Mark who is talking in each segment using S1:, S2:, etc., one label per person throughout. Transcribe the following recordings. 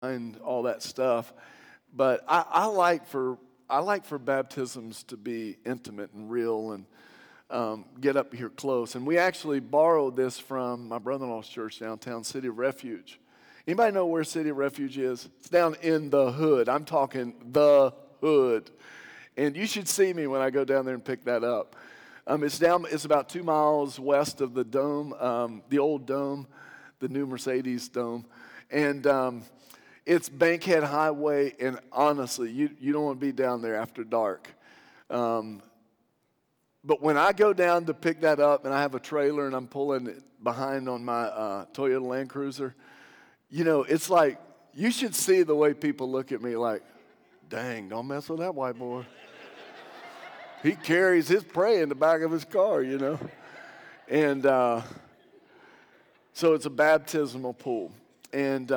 S1: and all that stuff. But I like for baptisms to be intimate and real and get up here close. And we actually borrowed this from my brother-in-law's church downtown, City of Refuge. Anybody know where City of Refuge is? It's down in the hood. I'm talking the hood. And you should see me when I go down there and pick that up. It's about 2 miles west of the dome, the old dome, the new Mercedes dome. And it's Bankhead Highway, and honestly, you don't want to be down there after dark. But when I go down to pick that up, and I have a trailer, and I'm pulling it behind on my Toyota Land Cruiser, it's like, you should see the way people look at me like, dang, don't mess with that white boy. He carries his prey in the back of his car, And so it's a baptismal pool. And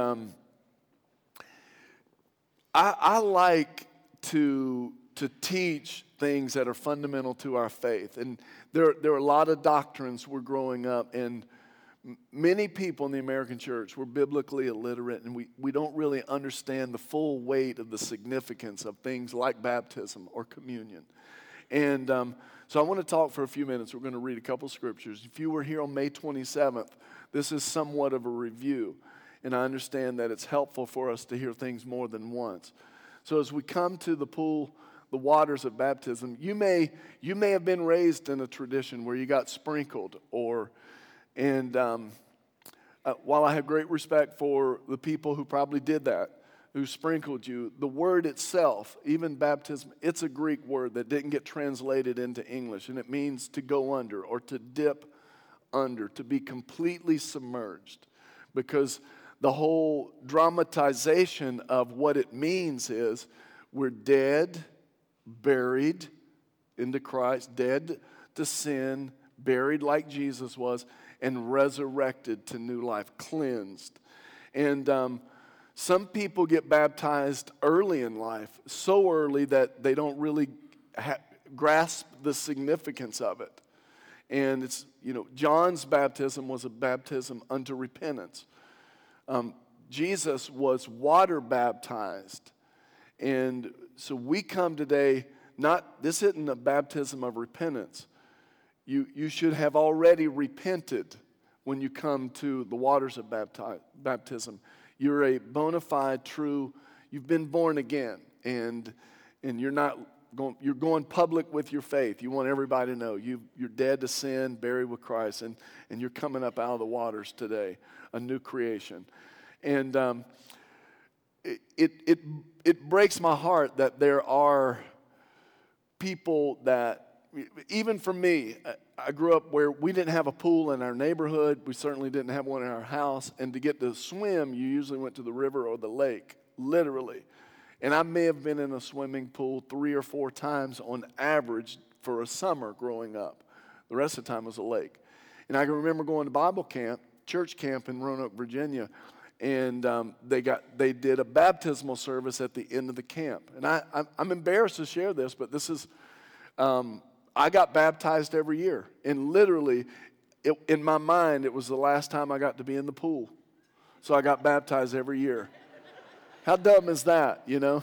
S1: I like to teach things that are fundamental to our faith. And there are a lot of doctrines we're growing up, and many people in the American church, we're biblically illiterate, and we don't really understand the full weight of the significance of things like baptism or communion. And so I want to talk for a few minutes. We're going to read a couple scriptures. If you were here on May 27th, this is somewhat of a review. And I understand that it's helpful for us to hear things more than once. So as we come to the pool, the waters of baptism, you may have been raised in a tradition where you got sprinkled, while I have great respect for the people who probably did that, who sprinkled you, the word itself, even baptism, it's a Greek word that didn't get translated into English, and it means to go under or to dip under, to be completely submerged, because the whole dramatization of what it means is we're dead, buried into Christ, dead to sin, buried like Jesus was, and resurrected to new life, cleansed. And some people get baptized early in life, so early that they don't really grasp the significance of it. And it's, John's baptism was a baptism unto repentance. Jesus was water baptized. And so we come today, this isn't a baptism of repentance. You should have already repented when you come to the waters of baptism. You're a bona fide, true, you've been born again, and you're going public with your faith. You want everybody to know you're dead to sin, buried with Christ, and you're coming up out of the waters today, a new creation. And it breaks my heart that there are people that, even for me, I grew up where we didn't have a pool in our neighborhood. We certainly didn't have one in our house. And to get to swim, you usually went to the river or the lake, literally. And I may have been in a swimming pool 3 or 4 times on average for a summer growing up. The rest of the time was a lake. And I can remember going to Bible camp, church camp in Roanoke, Virginia, and they did a baptismal service at the end of the camp. And I'm embarrassed to share this, but this is... I got baptized every year, and literally, in my mind, it was the last time I got to be in the pool. So I got baptized every year. How dumb is that,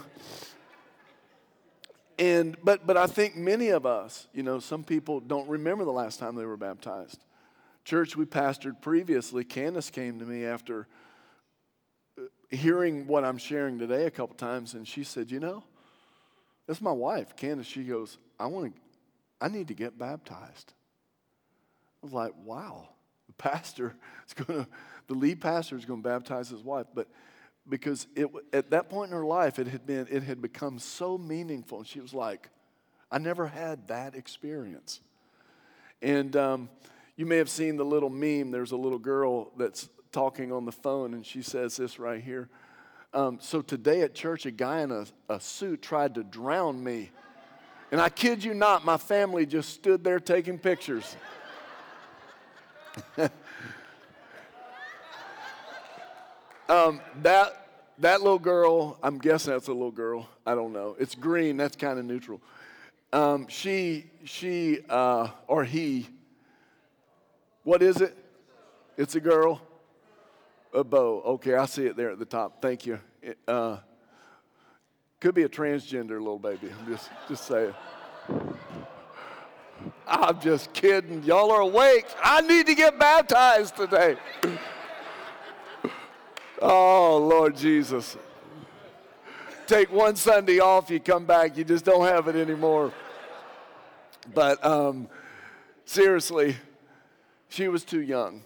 S1: And but I think many of us, some people don't remember the last time they were baptized. Church we pastored previously, Candace came to me after hearing what I'm sharing today a couple times, and she said, that's my wife, Candace. She goes, I need to get baptized. I was like, wow, the lead pastor is going to baptize his wife. But because at that point in her life, it had become so meaningful. And she was like, I never had that experience. And you may have seen the little meme. There's a little girl that's talking on the phone, and she says this right here. So today at church, a guy in a suit tried to drown me. And I kid you not, my family just stood there taking pictures. That little girl, I'm guessing that's a little girl. I don't know. It's green. That's kind of neutral. She or he, what is it? It's a girl? A bow. Okay, I see it there at the top. Thank you. Could be a transgender little baby. I'm just saying. I'm just kidding. Y'all are awake. I need to get baptized today. Oh, Lord Jesus. Take one Sunday off, you come back, you just don't have it anymore. But seriously, she was too young.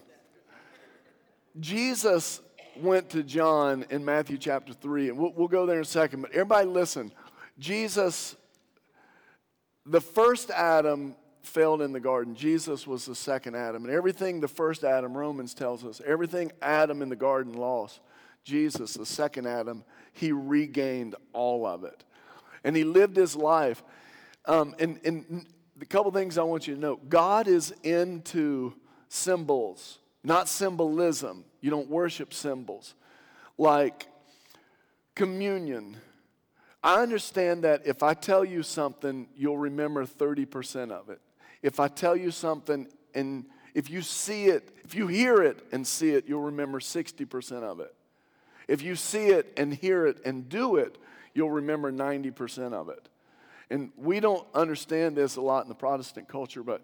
S1: Jesus went to John in Matthew chapter 3, and we'll go there in a second, but everybody listen. Jesus, the first Adam failed in the garden. Jesus was the second Adam. And everything the first Adam, Romans tells us, everything Adam in the garden lost, Jesus, the second Adam, he regained all of it. And he lived his life. And the couple things I want you to know. God is into symbols, not symbolism. You don't worship symbols. Like communion. I understand that if I tell you something, you'll remember 30% of it. If I tell you something and if you see it, if you hear it and see it, you'll remember 60% of it. If you see it and hear it and do it, you'll remember 90% of it. And we don't understand this a lot in the Protestant culture, but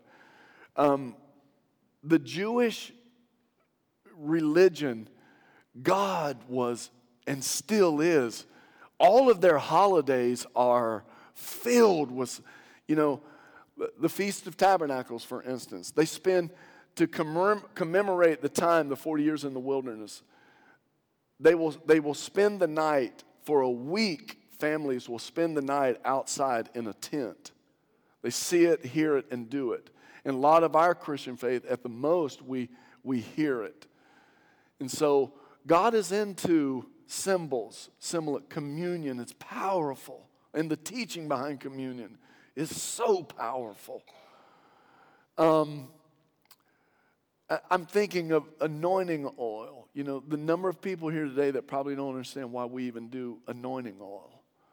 S1: the Jewish religion, God was and still is, all of their holidays are filled with, the Feast of Tabernacles, for instance. They spend, to commemorate the time, the 40 years in the wilderness, they will spend the night for a week. Families will spend the night outside in a tent. They see it, hear it, and do it. And a lot of our Christian faith, at the most, we hear it. And so God is into symbols, communion. It's powerful. And the teaching behind communion is so powerful. I'm thinking of anointing oil. The number of people here today that probably don't understand why we even do anointing oil.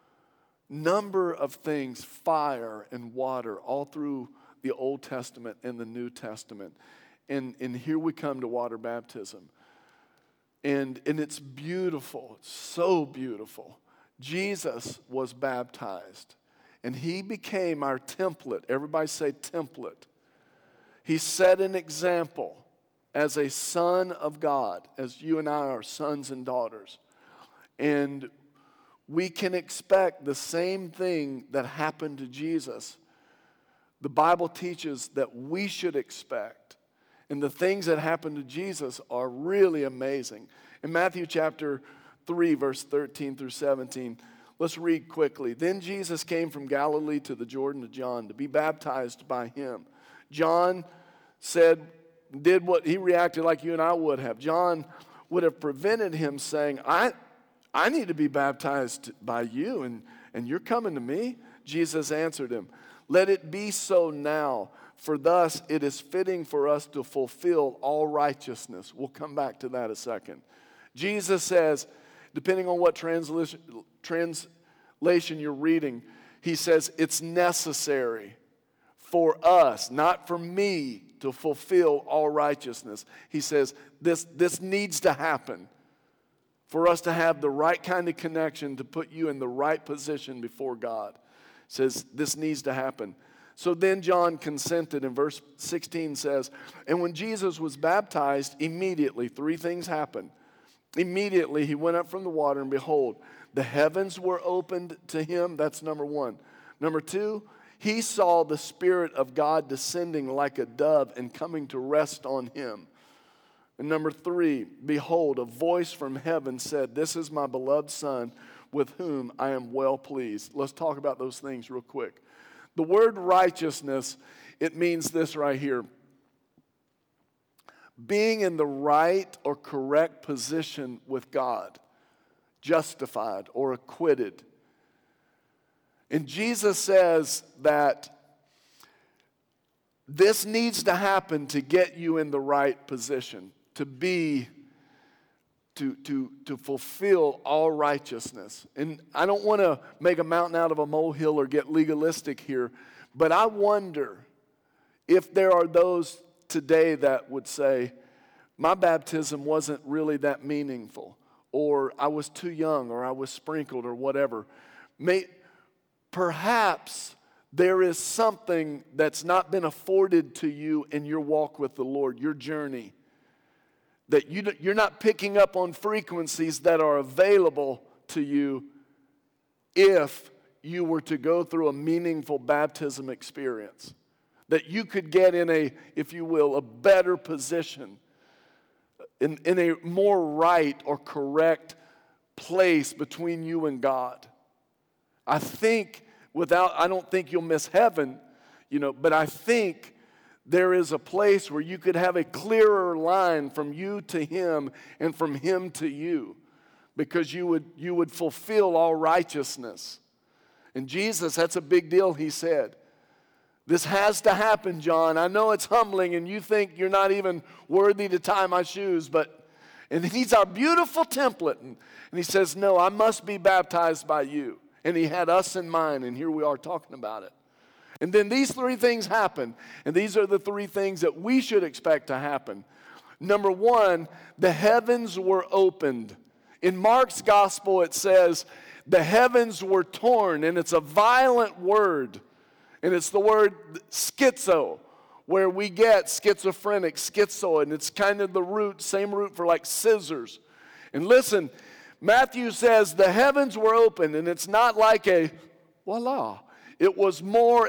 S1: Number of things, fire and water, all through the Old Testament and the New Testament. And here we come to water baptism. And it's beautiful. It's so beautiful. Jesus was baptized. And he became our template. Everybody say template. He set an example as a son of God, as you and I are sons and daughters. And we can expect the same thing that happened to Jesus. The Bible teaches that we should expect. And the things that happened to Jesus are really amazing. In Matthew chapter 3, verse 13 through 17, let's read quickly. Then Jesus came from Galilee to the Jordan to John to be baptized by him. John did what he reacted like you and I would have. John would have prevented him saying, I need to be baptized by you, and you're coming to me? Jesus answered him, let it be so now, for thus it is fitting for us to fulfill all righteousness. We'll come back to that in a second. Jesus says, depending on what translation you're reading, he says it's necessary for us, not for me, to fulfill all righteousness. He says this needs to happen for us to have the right kind of connection to put you in the right position before God. He says this needs to happen. So then John consented, and verse 16 says, and when Jesus was baptized, immediately 3 things happened. Immediately he went up from the water, and behold, the heavens were opened to him. That's number 1. Number 2, he saw the Spirit of God descending like a dove and coming to rest on him. And number 3, behold, a voice from heaven said, this is my beloved Son, with whom I am well pleased. Let's talk about those things real quick. The word righteousness, it means this right here. Being in the right or correct position with God, justified or acquitted. And Jesus says that this needs to happen to get you in the right position, to fulfill all righteousness. And I don't want to make a mountain out of a molehill or get legalistic here, but I wonder if there are those today that would say, my baptism wasn't really that meaningful, or I was too young, or I was sprinkled, or whatever. Perhaps there is something that's not been afforded to you in your walk with the Lord, your journey, that you're not picking up on frequencies that are available to you if you were to go through a meaningful baptism experience. That you could get in a, if you will, a better position, in a more right or correct place between you and God. I don't think you'll miss heaven, but I think there is a place where you could have a clearer line from you to Him and from Him to you, because you would fulfill all righteousness. And Jesus, that's a big deal, He said. This has to happen, John. I know it's humbling and you think you're not even worthy to tie my shoes, and He's our beautiful template. And He says, no, I must be baptized by you. And He had us in mind, and here we are talking about it. And then these three things happen, and these are the three things that we should expect to happen. Number one, the heavens were opened. In Mark's gospel, it says, the heavens were torn, and it's a violent word. And it's the word schizo, where we get schizophrenic, schizo, and it's kind of the same root for like scissors. And listen, Matthew says the heavens were open, and it's not like a voila. It was more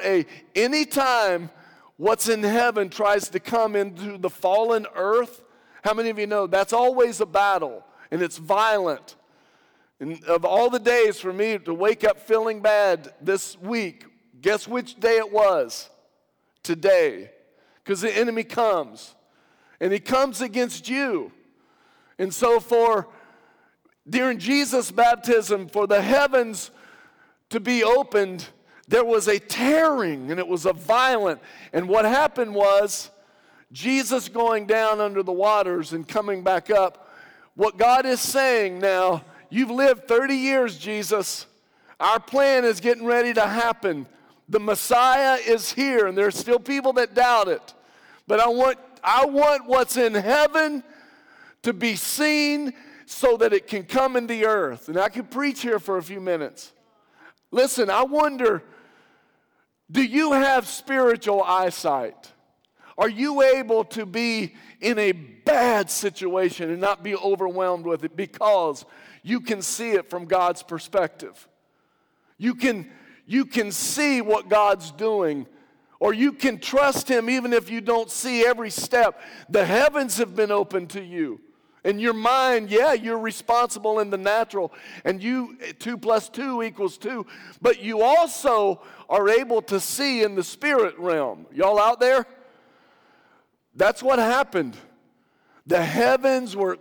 S1: anytime what's in heaven tries to come into the fallen earth, how many of you know that's always a battle, and it's violent. And of all the days for me to wake up feeling bad this week, guess which day it was? Today. Because the enemy comes. And he comes against you. And so during Jesus' baptism, for the heavens to be opened, there was a tearing, and it was a violent. And what happened was, Jesus going down under the waters and coming back up. What God is saying now, you've lived 30 years, Jesus. Our plan is getting ready to happen. The Messiah is here, and there's still people that doubt it. But I want what's in heaven to be seen so that it can come in the earth. And I could preach here for a few minutes. Listen, I wonder, do you have spiritual eyesight? Are you able to be in a bad situation and not be overwhelmed with it because you can see it from God's perspective? You can see what God's doing, or you can trust Him even if you don't see every step. The heavens have been opened to you. In your mind, yeah, you're responsible in the natural, and 2 + 2 = 2, but you also are able to see in the spirit realm. Y'all out there? That's what happened. The heavens were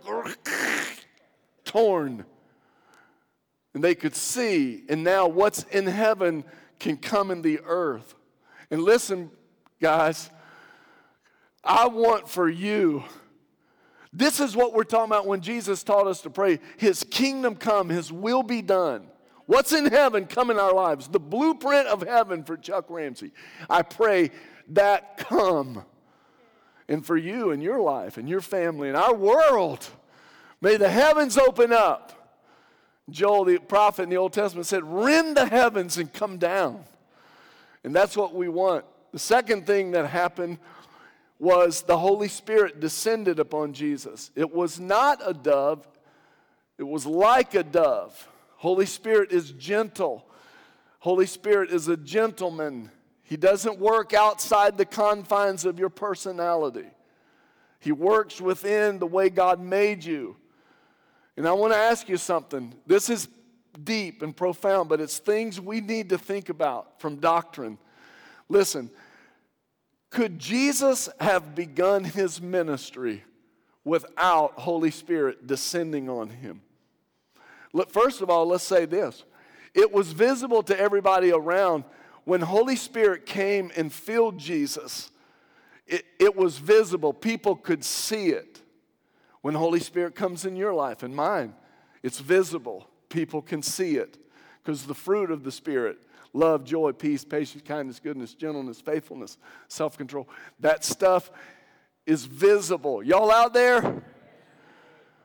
S1: torn, and they could see, and now what's in heaven can come in the earth. And listen, guys, I want for you, this is what we're talking about when Jesus taught us to pray, His kingdom come, His will be done. What's in heaven come in our lives. The blueprint of heaven for Chuck Ramsey. I pray that come. And for you and your life and your family and our world, may the heavens open up. Joel, the prophet in the Old Testament, said, rend the heavens and come down. And that's what we want. The second thing that happened was the Holy Spirit descended upon Jesus. It was not a dove. It was like a dove. Holy Spirit is gentle. Holy Spirit is a gentleman. He doesn't work outside the confines of your personality. He works within the way God made you. And I want to ask you something. This is deep and profound, but it's things we need to think about from doctrine. Listen, could Jesus have begun His ministry without Holy Spirit descending on Him? First of all, let's say this. It was visible to everybody around. When Holy Spirit came and filled Jesus, it was visible. People could see it. When Holy Spirit comes in your life and mine, it's visible. People can see it. Because the fruit of the Spirit, love, joy, peace, patience, kindness, goodness, gentleness, faithfulness, self-control, that stuff is visible. Y'all out there?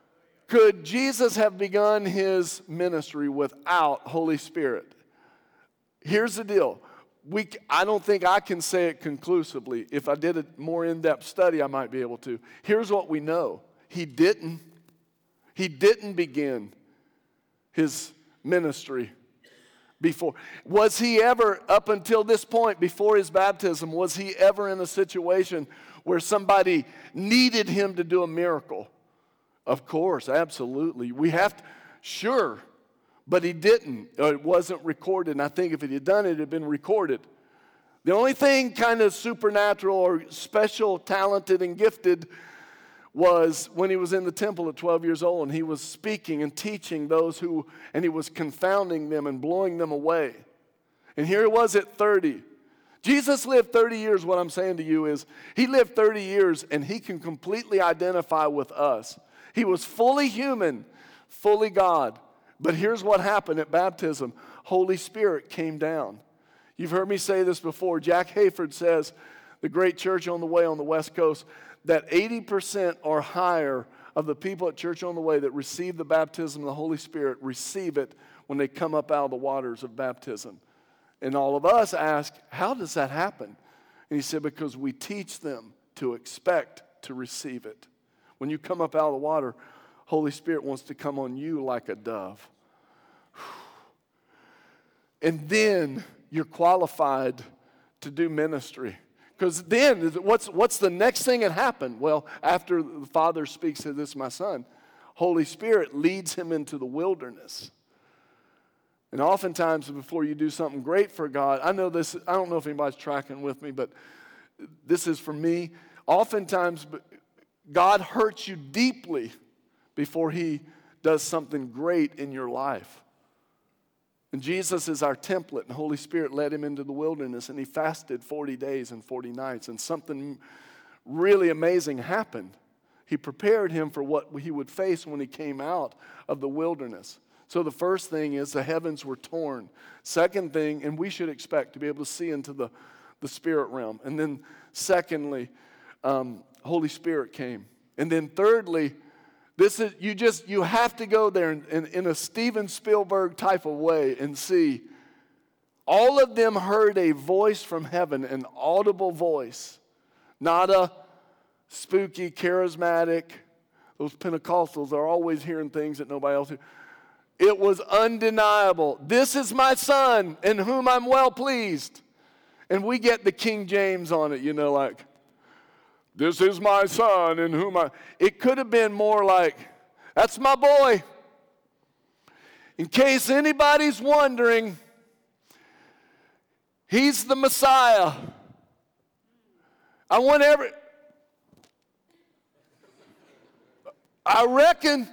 S1: Could Jesus have begun his ministry without Holy Spirit? Here's the deal. I don't think I can say it conclusively. If I did a more in-depth study, I might be able to. Here's what we know. He didn't. He didn't begin his ministry before. Was he ever, up until this point, before his baptism, was he ever in a situation where somebody needed him to do a miracle? Of course, absolutely. We have to, sure. But he didn't. It wasn't recorded. And I think if he had done it, it had been recorded. The only thing kind of supernatural or special, talented, and gifted was when he was in the temple at 12 years old and he was speaking and teaching those and he was confounding them and blowing them away. And here it was at 30. Jesus lived 30 years. What I'm saying to you is he lived 30 years and he can completely identify with us. He was fully human, fully God. But here's what happened at baptism. Holy Spirit came down. You've heard me say this before. Jack Hayford says, the great Church on the Way on the West Coast, that 80% or higher of the people at Church on the Way that receive the baptism of the Holy Spirit receive it when they come up out of the waters of baptism. And all of us ask, how does that happen? And he said, because we teach them to expect to receive it. When you come up out of the water, Holy Spirit wants to come on you like a dove. And then you're qualified to do ministry. Because then, what's the next thing that happened? Well, after the Father speaks to this, my son, Holy Spirit leads him into the wilderness. And oftentimes, before you do something great for God, I know this, I don't know if anybody's tracking with me, but this is for me. Oftentimes, God hurts you deeply before he does something great in your life. And Jesus is our template, and Holy Spirit led him into the wilderness, and he fasted 40 days and 40 nights, and something really amazing happened. He prepared him for what he would face when he came out of the wilderness. So the first thing is the heavens were torn. Second thing, and we should expect to be able to see into the spirit realm. And then secondly, Holy Spirit came. And then thirdly, you have to go there in a Steven Spielberg type of way and see. All of them heard a voice from heaven, an audible voice. Not a spooky, charismatic. Those Pentecostals are always hearing things that nobody else hears. It was undeniable. This is my son in whom I'm well pleased. And we get the King James on it, like, this is my son in whom It could have been more like, that's my boy. In case anybody's wondering, he's the Messiah. I reckon,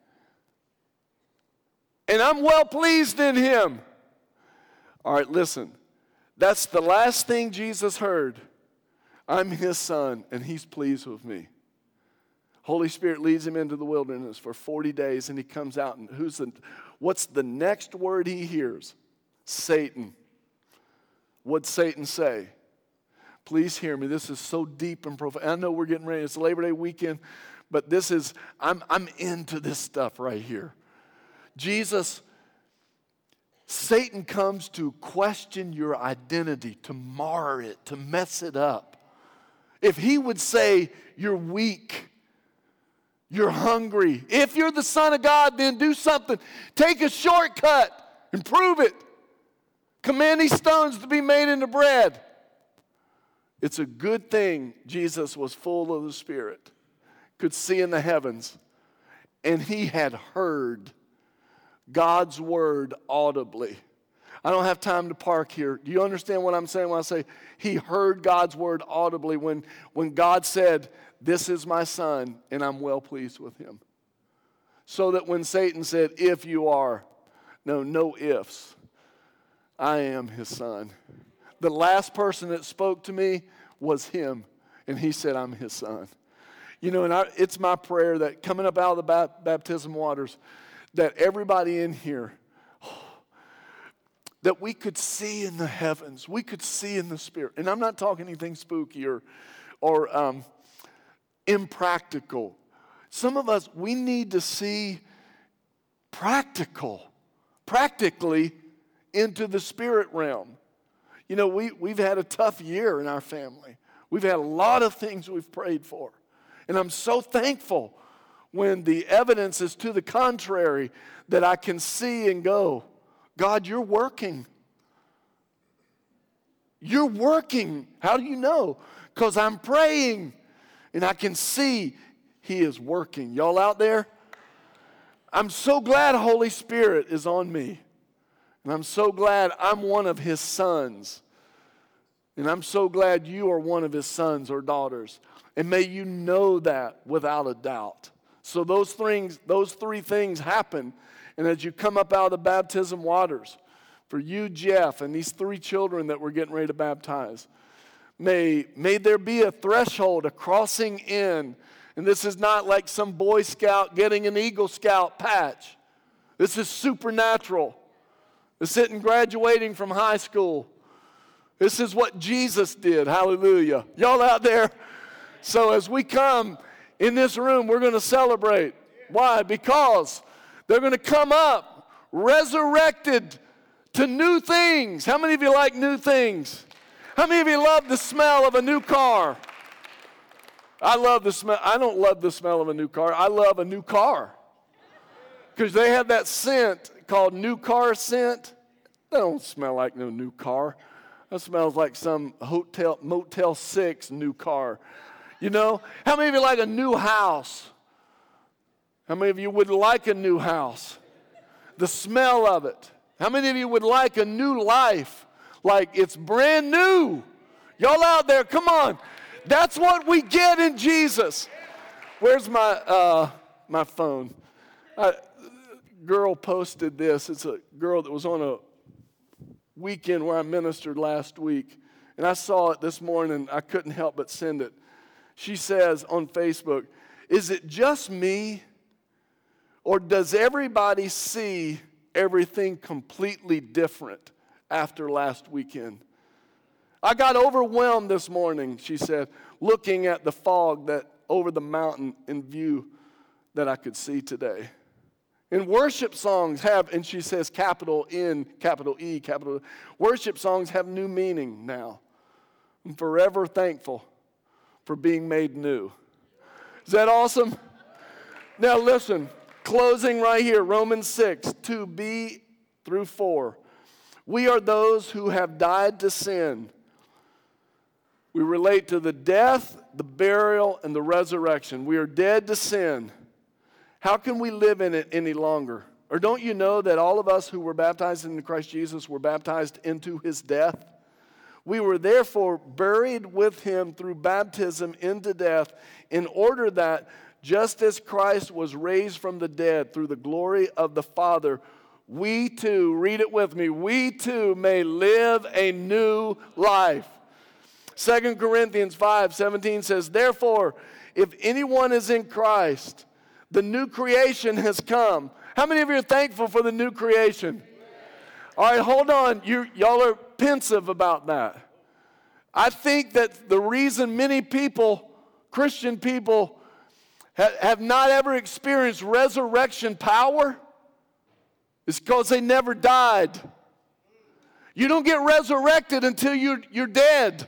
S1: and I'm well pleased in him. All right, listen. That's the last thing Jesus heard. I'm his son, and he's pleased with me. Holy Spirit leads him into the wilderness for 40 days, and he comes out. And what's the next word he hears? Satan. What'd Satan say? Please hear me. This is so deep and profound. I know we're getting ready. It's Labor Day weekend, but I'm into this stuff right here. Satan comes to question your identity, to mar it, to mess it up. If he would say, you're weak, you're hungry. If you're the Son of God, then do something. Take a shortcut and prove it. Command these stones to be made into bread. It's a good thing Jesus was full of the Spirit, could see in the heavens, and he had heard God's word audibly. I don't have time to park here. Do you understand what I'm saying when I say he heard God's word audibly when God said, this is my son and I'm well pleased with him? So that when Satan said, if you are, no ifs, I am his son. The last person that spoke to me was him, and he said, I'm his son. And it's my prayer that coming up out of the baptism waters, that everybody in here, that we could see in the heavens, we could see in the Spirit. And I'm not talking anything spooky or impractical. Some of us, we need to see practically into the spirit realm. You know, we've had a tough year in our family. We've had a lot of things we've prayed for. And I'm so thankful when the evidence is to the contrary that I can see and go, God, you're working. You're working. How do you know? Because I'm praying and I can see He is working. Y'all out there? I'm so glad Holy Spirit is on me. And I'm so glad I'm one of His sons. And I'm so glad you are one of His sons or daughters. And may you know that without a doubt. So those three things happen. And as you come up out of the baptism waters, for you, Jeff, and these 3 children that we're getting ready to baptize, may there be a threshold, a crossing in. And this is not like some Boy Scout getting an Eagle Scout patch. This is supernatural. This isn't graduating from high school. This is what Jesus did. Hallelujah. Y'all out there? So as we come in this room, we're going to celebrate. Why? Because they're going to come up resurrected to new things. How many of you like new things? How many of you love the smell of a new car? I love the smell. I don't love the smell of a new car. I love a new car. Because they have that scent called new car scent. That don't smell like no new car. That smells like some Motel 6 new car. You know? How many of you like a new house? How many of you would like a new house? The smell of it. How many of you would like a new life? Like it's brand new. Y'all out there, come on. That's what we get in Jesus. Where's my phone? Girl posted this. It's a girl that was on a weekend where I ministered last week. And I saw it this morning. I couldn't help but send it. She says on Facebook, is it just me? Or does everybody see everything completely different after last weekend? I got overwhelmed this morning, she said, looking at the fog that over the mountain in view that I could see today. And worship songs have, and she says capital N, capital E, capital, worship songs have new meaning now. I'm forever thankful for being made new. Is that awesome? Now listen, closing right here, Romans 6, 2b through 4. We are those who have died to sin. We relate to the death, the burial, and the resurrection. We are dead to sin. How can we live in it any longer? Or don't you know that all of us who were baptized into Christ Jesus were baptized into His death? We were therefore buried with Him through baptism into death, in order that just as Christ was raised from the dead through the glory of the Father, we too, read it with me, we too may live a new life. 2 Corinthians 5:17 says, therefore, if anyone is in Christ, the new creation has come. How many of you are thankful for the new creation? All right, hold on. Y'all are pensive about that. I think that the reason many people, Christian people, have not ever experienced resurrection power is because they never died. You don't get resurrected until you're dead.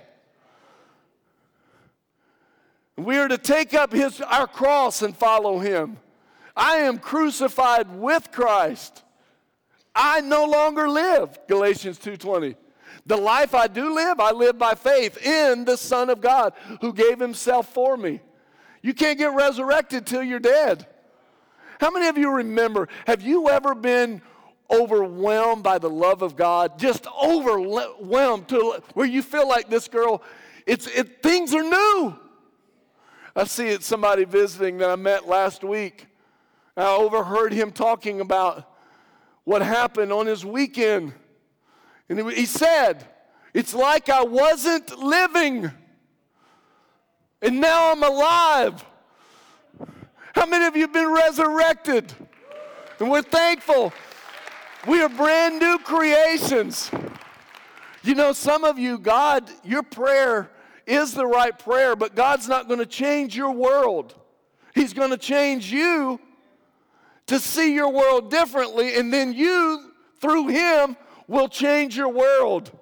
S1: We are to take up our cross and follow Him. I am crucified with Christ. I no longer live, Galatians 2:20. The life I do live, I live by faith in the Son of God who gave Himself for me. You can't get resurrected till you're dead. How many of you remember, have you ever been overwhelmed by the love of God? Just overwhelmed to where you feel like this girl, things are new. I see it, somebody visiting that I met last week. I overheard him talking about what happened on his weekend. And he said, it's like I wasn't living, and now I'm alive. How many of you have been resurrected? And we're thankful. We are brand new creations. You know, some of you, God, your prayer is the right prayer, but God's not going to change your world. He's going to change you to see your world differently, and then you, through Him, will change your world.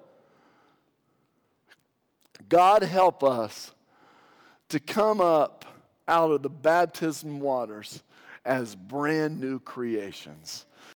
S1: God help us to come up out of the baptism waters as brand new creations.